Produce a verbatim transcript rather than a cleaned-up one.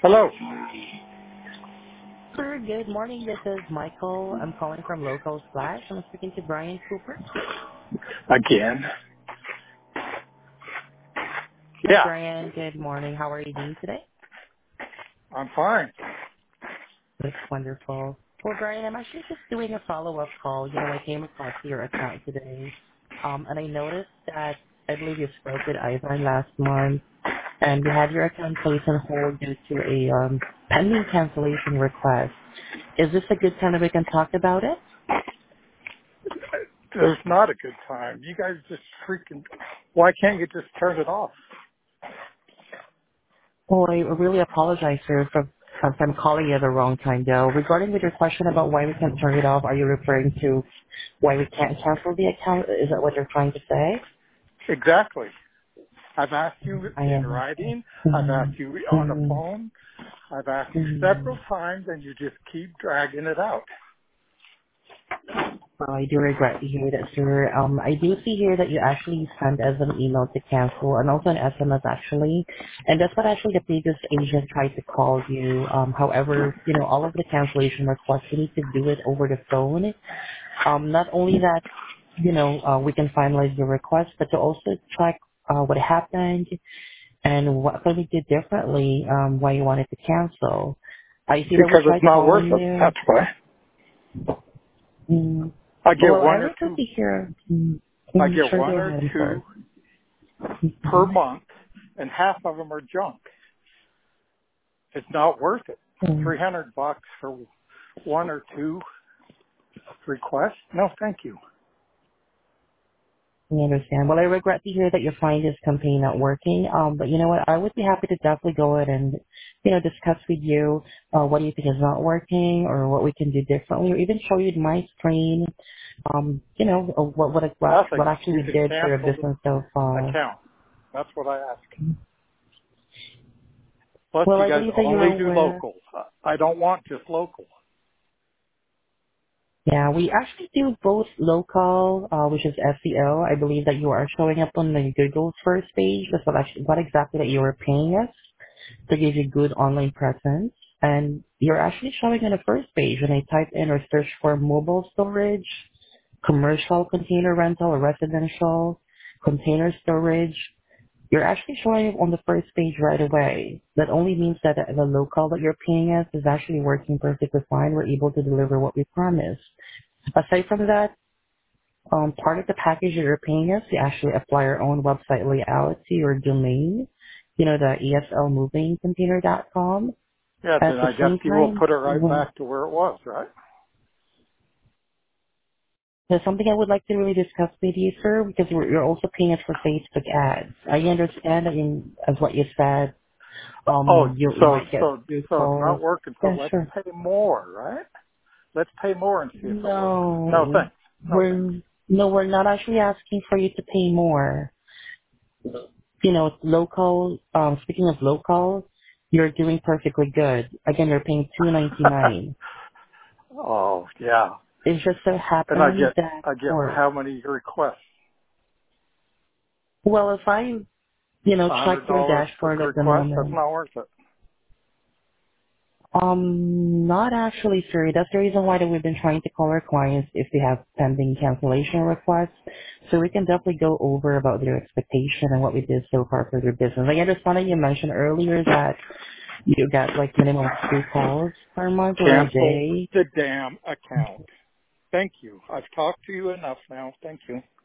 Hello. Sir, good morning. This is Michael. I'm calling from Local Slash. I'm speaking to Brian Cooper. Again. Hi, Yeah, Brian. Good morning. How are you doing today? I'm fine. That's wonderful. Well, Brian, I'm actually just doing a follow-up call. You know, I came across your account today, um, and I noticed that I believe you spoke with Ivan last month, and you had your account placed on hold due to a um, pending cancellation request. Is this a good time that we can talk about it? There's not a good time. You guys just freaking, why can't you just turn it off? Oh, I really apologize, sir, for if I'm calling you at the wrong time, though. Regarding with your question about why we can't turn it off, are you referring to why we can't cancel the account? Is that what you're trying to say? Exactly. I've asked you I in am. writing. I've asked you Mm-hmm. on the Mm-hmm. phone. I've asked you Mm-hmm. several times and you just keep dragging it out. Well, I do regret to hear that, sir. Um, I do see here that you actually sent us an email to cancel and also an S M S, actually. And that's what actually the previous agent tried to call you. Um, however, you know, all of the cancellation requests, you need to do it over the phone. Um, not only that, you know, uh, we can finalize the request, but to also track uh, what happened and what could we do differently, um, why you wanted to cancel. I see that we Because it's tried not worth calling it. you. That's why. Mm. I get Well, I one or like to two, see here. Mm. I Mm, get sure, one go or ahead. I'm sorry. two per Mm-hmm. month and half of them are junk. It's not worth it. Mm. three hundred bucks for one or two requests? No, thank you. I understand. Well, I regret to hear that your find this campaign not working. Um, but you know what? I would be happy to definitely go ahead and, you know, discuss with you uh, what do you think is not working or what we can do differently, or even show you my screen. Um, you know, uh, what what what, Nothing. what actually You we can did for your cancel business so the far. account. That's what I ask. Plus, Well, you I guys believe that you're only do aware. local. I don't want just local. Yeah, we actually do both local, uh, which is S E O. I believe that you are showing up on the Google's first page. That's what actually, what exactly that you are paying us to give you good online presence. And you're actually showing on the first page when I type in or search for mobile storage, commercial container rental or residential, container storage. You're actually showing on the first page right away. That only means that the local that you're paying us is actually working perfectly fine. We're able to deliver what we promised. Aside from that, um, part of the package that you're paying us, we actually apply our own website layout to your domain, you know, the E S L moving container dot com. Yeah, At then the I guess same you will time, put it right when, back to where it was, right? there's something I would like to really discuss with you, sir, because we're, you're also paying us for Facebook ads. I understand that in, as what you said, Oh, um, you, you so might get so few so it's calls. not working. So Yeah, let's sure. pay more, right? Let's pay more and see if it works. No No, thanks. No thanks. we're, no, we're not actually asking for you to pay more. You know, local, um, speaking of local, you're doing perfectly good. Again, you're paying two ninety nine. Oh yeah, It just so and I happens get that I get for, how many requests? well, if I, you know, A check hundred your dollars per dashboard at the request. That's moment, not worth it. um, not actually, sir. That's the reason why that we've been trying to call our clients if they have pending cancellation requests. So we can definitely go over about their expectation and what we did so far for their business. Like I understand that you mentioned earlier that you got like minimum of two calls per month or a Cancel day. the damn account. Thank you. I've talked to you enough now. Thank you.